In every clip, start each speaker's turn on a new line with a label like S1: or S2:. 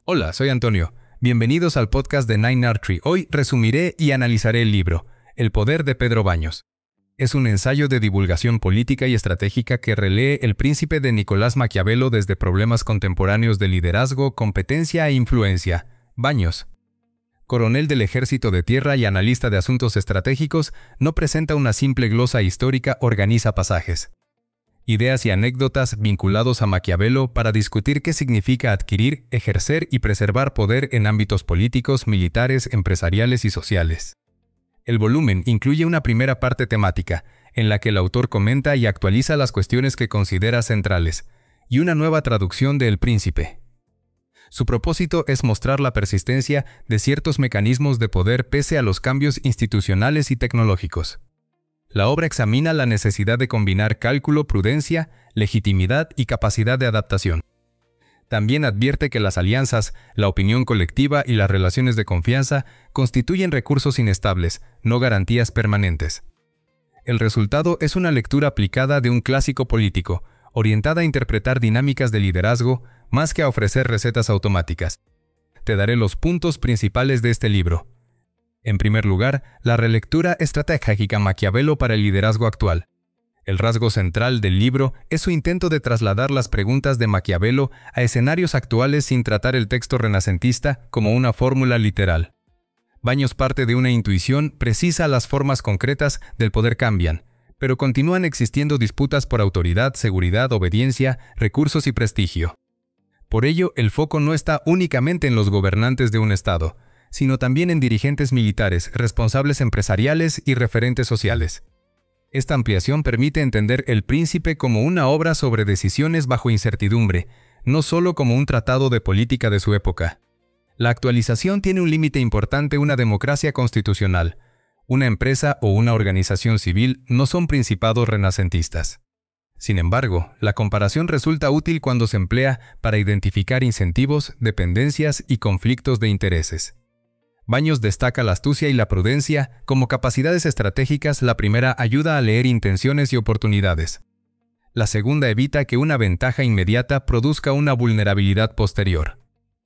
S1: Hola, soy Antonio. Bienvenidos al podcast de Nine Artery. Hoy resumiré y analizaré el libro El poder de Pedro Baños. Es un ensayo de divulgación política y estratégica que relee El Príncipe de Nicolás Maquiavelo desde problemas contemporáneos de liderazgo, competencia e influencia. Baños, coronel del Ejército de Tierra y analista de asuntos estratégicos, no presenta una simple glosa histórica, organiza pasajes, ideas y anécdotas vinculados a Maquiavelo para discutir qué significa adquirir, ejercer y preservar poder en ámbitos políticos, militares, empresariales y sociales. El volumen incluye una primera parte temática, en la que el autor comenta y actualiza las cuestiones que considera centrales, y una nueva traducción de El Príncipe. Su propósito es mostrar la persistencia de ciertos mecanismos de poder pese a los cambios institucionales y tecnológicos. La obra examina la necesidad de combinar cálculo, prudencia, legitimidad y capacidad de adaptación. También advierte que las alianzas, la opinión colectiva y las relaciones de confianza constituyen recursos inestables, no garantías permanentes. El resultado es una lectura aplicada de un clásico político, orientada a interpretar dinámicas de liderazgo más que a ofrecer recetas automáticas. Te daré los puntos principales de este libro. En primer lugar, la relectura estratégica Maquiavelo para el liderazgo actual. El rasgo central del libro es su intento de trasladar las preguntas de Maquiavelo a escenarios actuales sin tratar el texto renacentista como una fórmula literal. Baños parte de una intuición precisa: las formas concretas del poder cambian, pero continúan existiendo disputas por autoridad, seguridad, obediencia, recursos y prestigio. Por ello, el foco no está únicamente en los gobernantes de un Estado, sino también en dirigentes militares, responsables empresariales y referentes sociales. Esta ampliación permite entender El Príncipe como una obra sobre decisiones bajo incertidumbre, no solo como un tratado de política de su época. La actualización tiene un límite importante: una democracia constitucional. Una empresa o una organización civil no son principados renacentistas. Sin embargo, la comparación resulta útil cuando se emplea para identificar incentivos, dependencias y conflictos de intereses. Baños destaca la astucia y la prudencia como capacidades estratégicas. La primera ayuda a leer intenciones y oportunidades. La segunda evita que una ventaja inmediata produzca una vulnerabilidad posterior.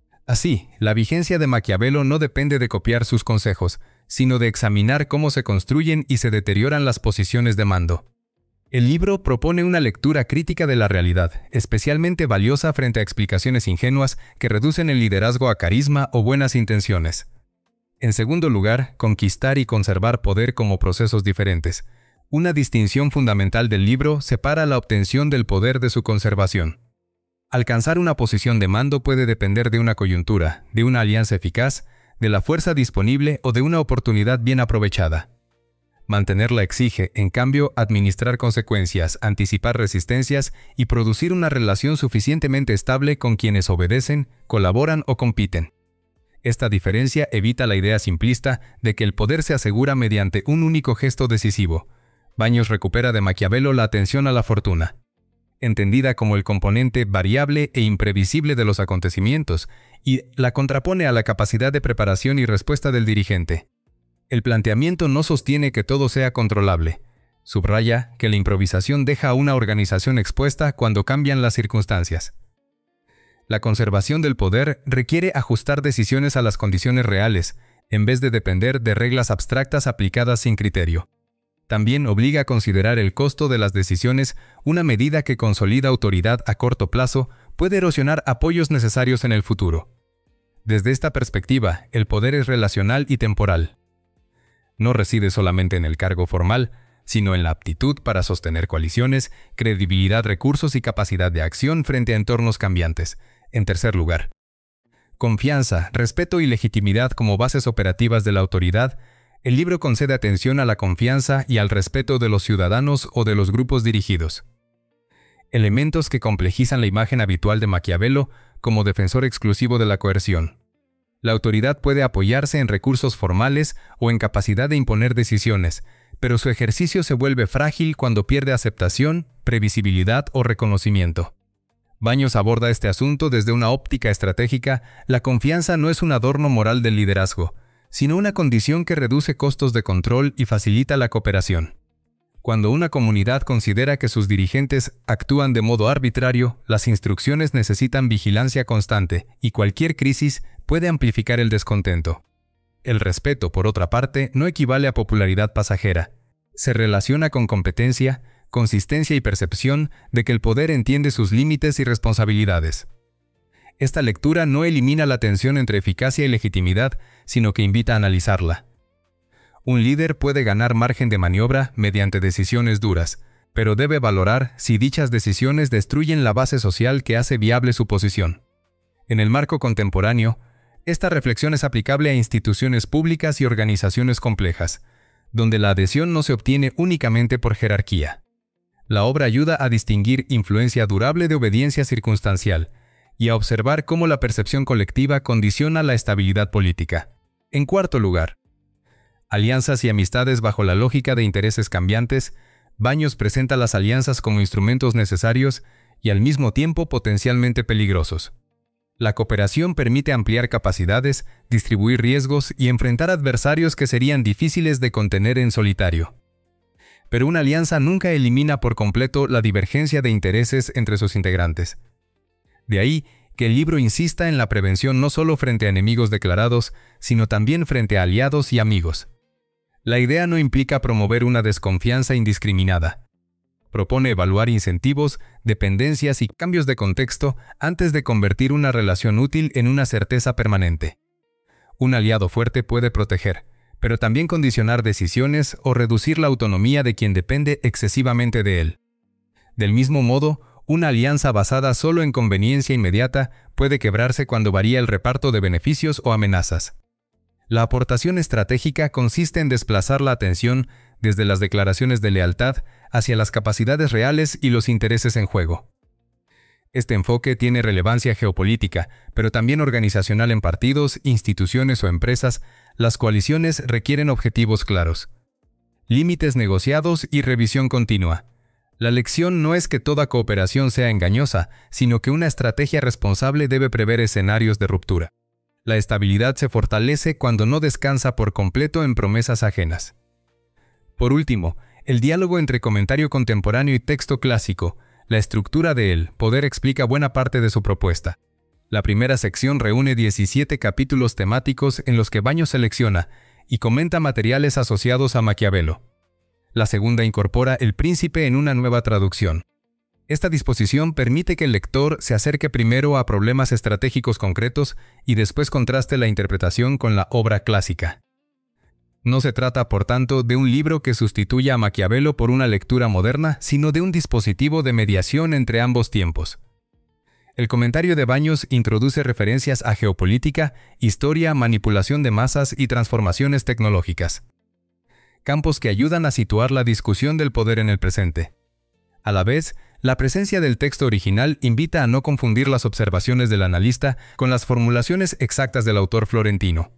S1: Así, la vigencia de Maquiavelo no depende de copiar sus consejos, sino de examinar cómo se construyen y se deterioran las posiciones de mando. El libro propone una lectura crítica de la realidad, especialmente valiosa frente a explicaciones ingenuas que reducen el liderazgo a carisma o buenas intenciones. En segundo lugar, conquistar y conservar poder como procesos diferentes. Una distinción fundamental del libro separa la obtención del poder de su conservación. Alcanzar una posición de mando puede depender de una coyuntura, de una alianza eficaz, de la fuerza disponible o de una oportunidad bien aprovechada. Mantenerla exige, en cambio, administrar consecuencias, anticipar resistencias y producir una relación suficientemente estable con quienes obedecen, colaboran o compiten. Esta diferencia evita la idea simplista de que el poder se asegura mediante un único gesto decisivo. Baños recupera de Maquiavelo la atención a la fortuna, entendida como el componente variable e imprevisible de los acontecimientos, y la contrapone a la capacidad de preparación y respuesta del dirigente. El planteamiento no sostiene que todo sea controlable. Subraya que la improvisación deja a una organización expuesta cuando cambian las circunstancias. La conservación del poder requiere ajustar decisiones a las condiciones reales, en vez de depender de reglas abstractas aplicadas sin criterio. También obliga a considerar el costo de las decisiones. Una medida que consolida autoridad a corto plazo puede erosionar apoyos necesarios en el futuro. Desde esta perspectiva, el poder es relacional y temporal. No reside solamente en el cargo formal, sino en la aptitud para sostener coaliciones, credibilidad, recursos y capacidad de acción frente a entornos cambiantes. En tercer lugar, confianza, respeto y legitimidad como bases operativas de la autoridad. El libro concede atención a la confianza y al respeto de los ciudadanos o de los grupos dirigidos. Elementos que complejizan la imagen habitual de Maquiavelo como defensor exclusivo de la coerción. La autoridad puede apoyarse en recursos formales o en capacidad de imponer decisiones, pero su ejercicio se vuelve frágil cuando pierde aceptación, previsibilidad o reconocimiento. Baños aborda este asunto desde una óptica estratégica. La confianza no es un adorno moral del liderazgo, sino una condición que reduce costos de control y facilita la cooperación. Cuando una comunidad considera que sus dirigentes actúan de modo arbitrario, las instrucciones necesitan vigilancia constante y cualquier crisis puede amplificar el descontento. El respeto, por otra parte, no equivale a popularidad pasajera. Se relaciona con competencia, consistencia y percepción de que el poder entiende sus límites y responsabilidades. Esta lectura no elimina la tensión entre eficacia y legitimidad, sino que invita a analizarla. Un líder puede ganar margen de maniobra mediante decisiones duras, pero debe valorar si dichas decisiones destruyen la base social que hace viable su posición. En el marco contemporáneo, esta reflexión es aplicable a instituciones públicas y organizaciones complejas, donde la adhesión no se obtiene únicamente por jerarquía. La obra ayuda a distinguir influencia durable de obediencia circunstancial y a observar cómo la percepción colectiva condiciona la estabilidad política. En cuarto lugar, alianzas y amistades bajo la lógica de intereses cambiantes. Baños presenta las alianzas como instrumentos necesarios y al mismo tiempo potencialmente peligrosos. La cooperación permite ampliar capacidades, distribuir riesgos y enfrentar adversarios que serían difíciles de contener en solitario. Pero una alianza nunca elimina por completo la divergencia de intereses entre sus integrantes. De ahí que el libro insista en la prevención no solo frente a enemigos declarados, sino también frente a aliados y amigos. La idea no implica promover una desconfianza indiscriminada. Propone evaluar incentivos, dependencias y cambios de contexto antes de convertir una relación útil en una certeza permanente. Un aliado fuerte puede proteger, pero también condicionar decisiones o reducir la autonomía de quien depende excesivamente de él. Del mismo modo, una alianza basada solo en conveniencia inmediata puede quebrarse cuando varía el reparto de beneficios o amenazas. La aportación estratégica consiste en desplazar la atención desde las declaraciones de lealtad hacia las capacidades reales y los intereses en juego. Este enfoque tiene relevancia geopolítica, pero también organizacional en partidos, instituciones o empresas. Las coaliciones requieren objetivos claros, límites negociados y revisión continua. La lección no es que toda cooperación sea engañosa, sino que una estrategia responsable debe prever escenarios de ruptura. La estabilidad se fortalece cuando no descansa por completo en promesas ajenas. Por último, el diálogo entre comentario contemporáneo y texto clásico, la estructura de El Poder explica buena parte de su propuesta. La primera sección reúne 17 capítulos temáticos en los que Baños selecciona y comenta materiales asociados a Maquiavelo. La segunda incorpora El Príncipe en una nueva traducción. Esta disposición permite que el lector se acerque primero a problemas estratégicos concretos y después contraste la interpretación con la obra clásica. No se trata, por tanto, de un libro que sustituya a Maquiavelo por una lectura moderna, sino de un dispositivo de mediación entre ambos tiempos. El comentario de Baños introduce referencias a geopolítica, historia, manipulación de masas y transformaciones tecnológicas. Campos que ayudan a situar la discusión del poder en el presente. A la vez, la presencia del texto original invita a no confundir las observaciones del analista con las formulaciones exactas del autor florentino.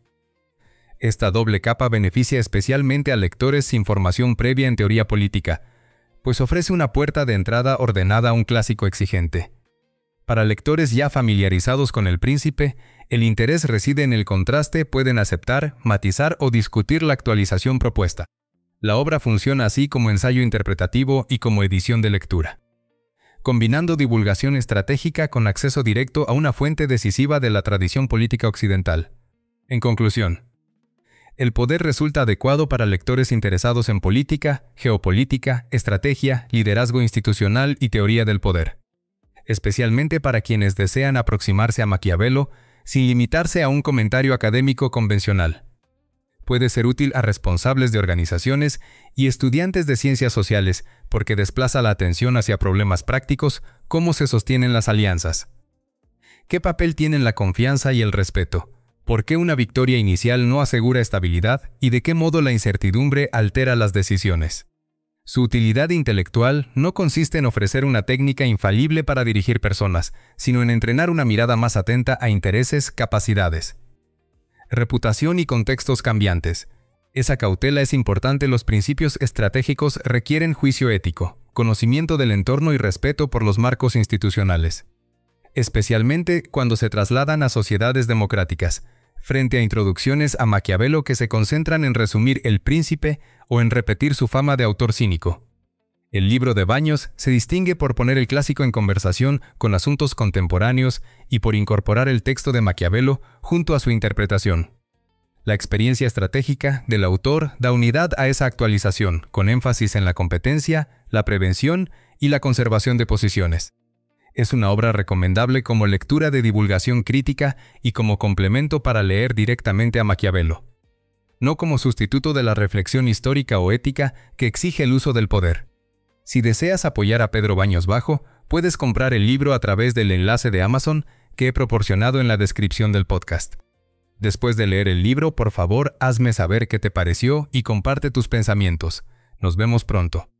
S1: Esta doble capa beneficia especialmente a lectores sin formación previa en teoría política, pues ofrece una puerta de entrada ordenada a un clásico exigente. Para lectores ya familiarizados con El Príncipe, el interés reside en el contraste, pueden aceptar, matizar o discutir la actualización propuesta. La obra funciona así como ensayo interpretativo y como edición de lectura, combinando divulgación estratégica con acceso directo a una fuente decisiva de la tradición política occidental. En conclusión, El Poder resulta adecuado para lectores interesados en política, geopolítica, estrategia, liderazgo institucional y teoría del poder, especialmente para quienes desean aproximarse a Maquiavelo sin limitarse a un comentario académico convencional. Puede ser útil a responsables de organizaciones y estudiantes de ciencias sociales porque desplaza la atención hacia problemas prácticos, cómo se sostienen las alianzas, qué papel tienen la confianza y el respeto, por qué una victoria inicial no asegura estabilidad y de qué modo la incertidumbre altera las decisiones. Su utilidad intelectual no consiste en ofrecer una técnica infalible para dirigir personas, sino en entrenar una mirada más atenta a intereses, capacidades, reputación y contextos cambiantes. Esa cautela es importante. Los principios estratégicos requieren juicio ético, conocimiento del entorno y respeto por los marcos institucionales, especialmente cuando se trasladan a sociedades democráticas, frente a introducciones a Maquiavelo que se concentran en resumir El Príncipe o en repetir su fama de autor cínico. El libro de Baños se distingue por poner el clásico en conversación con asuntos contemporáneos y por incorporar el texto de Maquiavelo junto a su interpretación. La experiencia estratégica del autor da unidad a esa actualización, con énfasis en la competencia, la prevención y la conservación de posiciones. Es una obra recomendable como lectura de divulgación crítica y como complemento para leer directamente a Maquiavelo, no como sustituto de la reflexión histórica o ética que exige el uso del poder. Si deseas apoyar a Pedro Baños Bajo, puedes comprar el libro a través del enlace de Amazon que he proporcionado en la descripción del podcast. Después de leer el libro, por favor, hazme saber qué te pareció y comparte tus pensamientos. Nos vemos pronto.